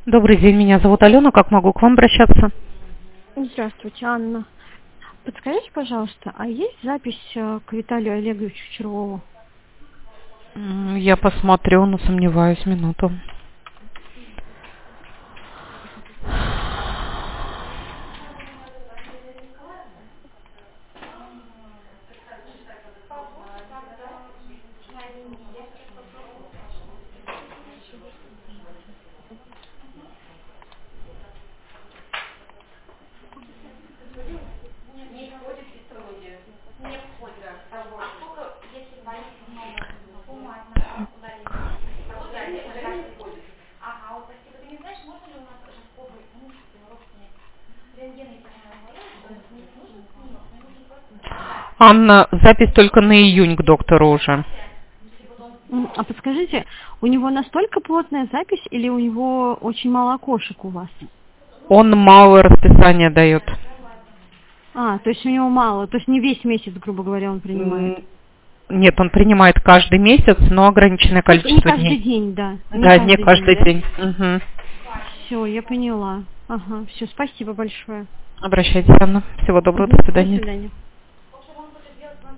Добрый день, меня зовут Алена. Как могу к вам обращаться? Здравствуйте, Анна. Подскажите, пожалуйста, а есть запись к Виталию Олеговичу Червову? Я посмотрю, но сомневаюсь, минуту. Анна, запись только на июнь к доктору уже. А подскажите, у него настолько плотная запись или у него очень мало окошек у вас? Он малое расписание дает. То есть у него мало, то есть не весь месяц, грубо говоря, он принимает? Нет, он принимает каждый месяц, но ограниченное количество Не каждый дней. день, да. Да, не каждый день. Угу. Все, я поняла. Ага, все, спасибо большое. Обращайтесь, Анна. Всего доброго, до До свидания. свидания.